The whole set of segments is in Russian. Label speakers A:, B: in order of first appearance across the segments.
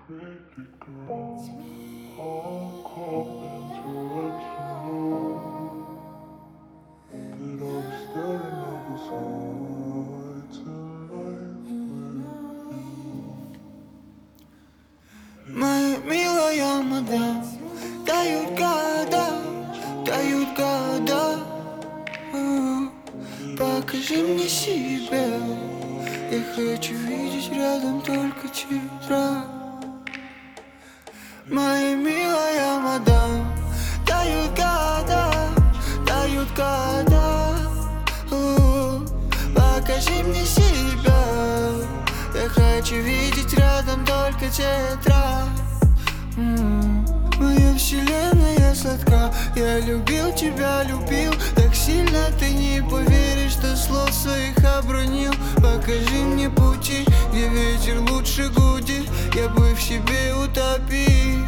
A: pretty girl. I'm calling to let you know that I'm staring at the sky tonight with you.
B: Моя милая мадам, тают года. Покажи мне себя, я хочу видеть рядом только тебя. Моя милая мадам, тают года. Покажи мне себя, я хочу видеть рядом только тебя. Моя вселенная сладка, я любил тебя, любил так сильно, ты не поверишь, что слов своих обронил. Покажи мне пути, где ветер лучше гудит, я бы в себе утопил.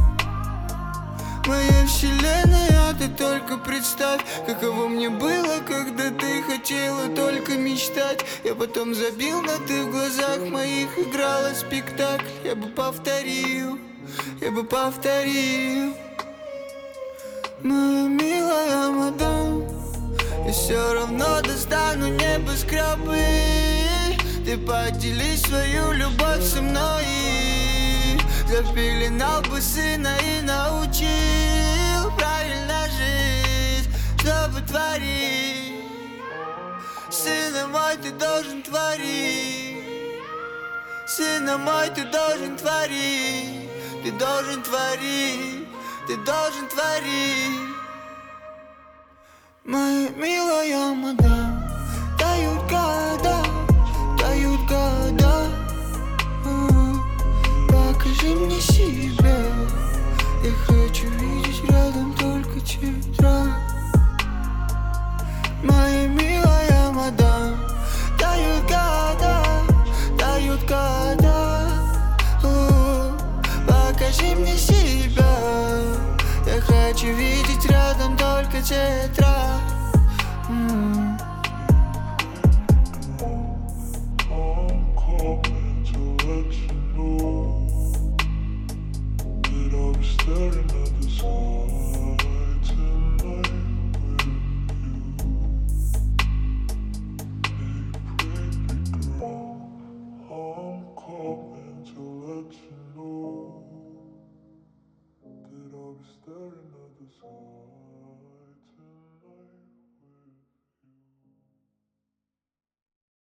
B: Моя вселенная, ты только представь, каково мне было, когда ты хотела только мечтать. Я потом забил, но ты в глазах моих играла спектакль. Я бы повторил. Моя милая мадам, я все равно достану небоскребы. Ты поделись свою любовь со мной, запеленал бы сына и научил правильно жить, чтобы творить. Сына мой, ты должен творить. Сына мой, ты должен творить. Ты должен творить. Ты должен творить. Моя милая мадам, тают года. Покажи мне себя, я хочу видеть рядом только тебя. Моя милая мадам, тают года. Покажи мне себя, я хочу видеть рядом только тебя.